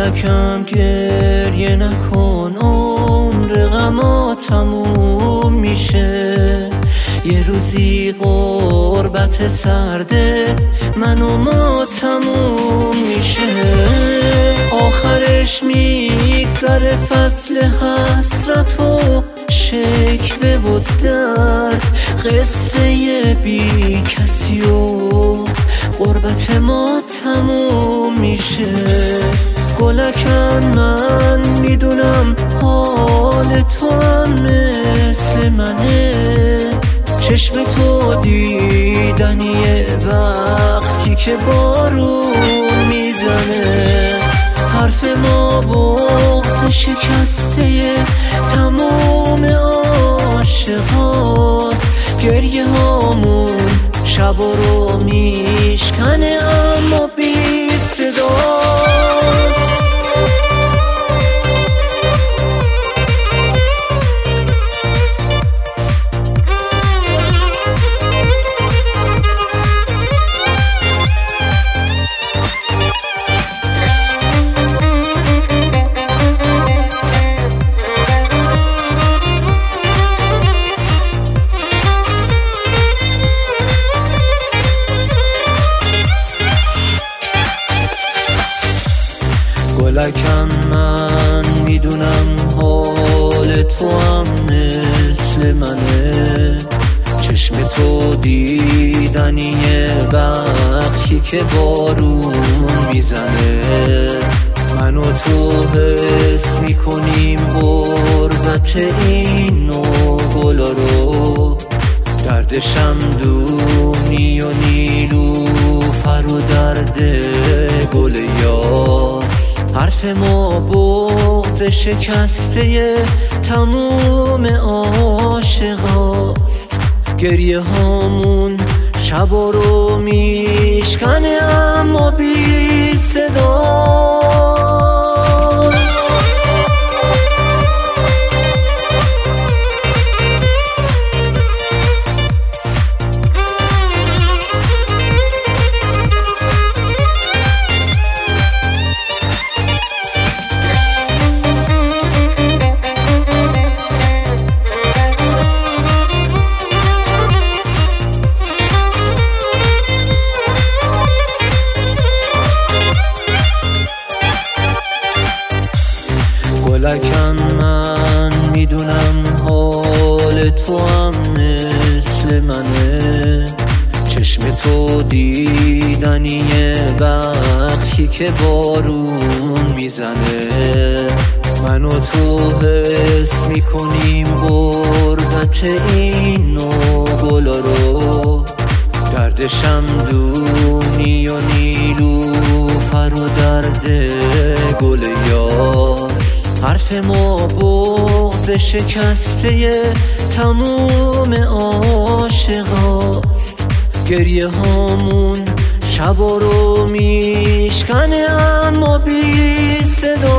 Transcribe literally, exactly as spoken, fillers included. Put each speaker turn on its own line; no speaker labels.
گلکم گریه نکن، عمر غما تموم میشه. یه روزی غربت سرده من و ما تموم میشه. آخرش میگذره فصل حسرت و شکوه و درد، قصه بی کسی و غربت ما تموم میشه. گلکن من میدونم حال تو هم مثل منه، چشم تو دیدنیه وقتی که بارون میزنه. حرف ما بغض شکسته تمام عاشقاست، گریه هامون شب رو میشکنه اما بی صداست. گلکم من میدونم حال تو هم مثل منه، چشم تو دیدنیه وقتی که بارون میزنه. من و تو حس میکنیم غربت این و گلا رو، دردشم دونی و نیلوفر و درد گل یاس. حرف ما بغض شکسته تموم عاشقاست، گریه هامون شب رو میشکنه اما بی صداست. گلکن من میدونم حال تو هم مثل منه، چشم تو دیدنیه وقتی که بارون میزنه. من و تو حس میکنیم غربت این و گلا رو، دردشم دونی و نیلوفر و درد گل یاس. حرف ما بغض شکسته تموم عاشقاست، گریه هامون شب رو میشکنه اما بی صدا.